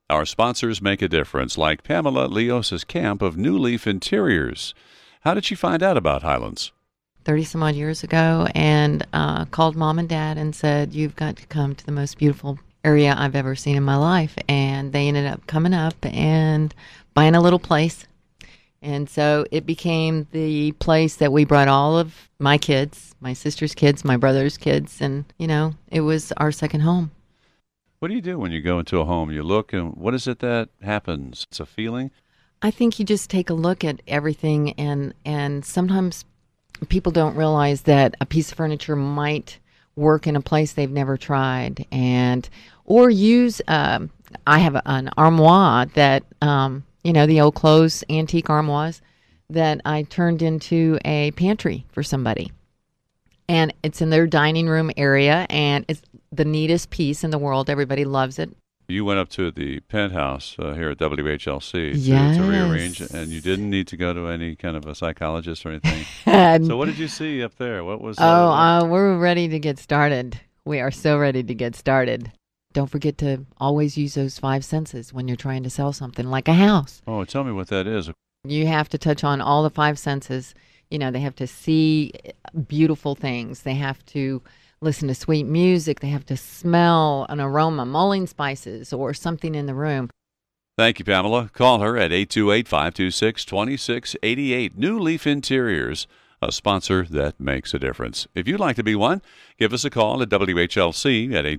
Our sponsors make a difference, like Pamela Leos's camp of New Leaf Interiors. How did she find out about Highlands? 30 some odd years ago, and called mom and dad and said, "You've got to come to the most beautiful area I've ever seen in my life." And they ended up coming up and buying a little place. And so it became the place that we brought all of my kids, my sister's kids, my brother's kids, and, it was our second home. What do you do when you go into a home? You look, and what is it that happens? It's a feeling? I think you just take a look at everything, and sometimes people don't realize that a piece of furniture might work in a place they've never tried, or use. I have an armoire that the old clothes antique armoires that I turned into a pantry for somebody, and it's in their dining room area, and it's the neatest piece in the world. Everybody loves it. You went up to the penthouse here at WHLC to rearrange it, and you didn't need to go to any kind of a psychologist or anything. So what did you see up there? What was we're ready to get started. We are so ready to get started. Don't forget to always use those five senses when you're trying to sell something, like a house. Oh, tell me what that is. You have to touch on all the five senses. They have to see beautiful things. They have to listen to sweet music. They have to smell an aroma, mulling spices, or something in the room. Thank you, Pamela. Call her at 828-526-2688. New Leaf Interiors, a sponsor that makes a difference. If you'd like to be one, give us a call at WHLC at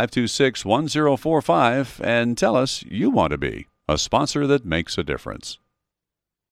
828-526-1045 and tell us you want to be a sponsor that makes a difference.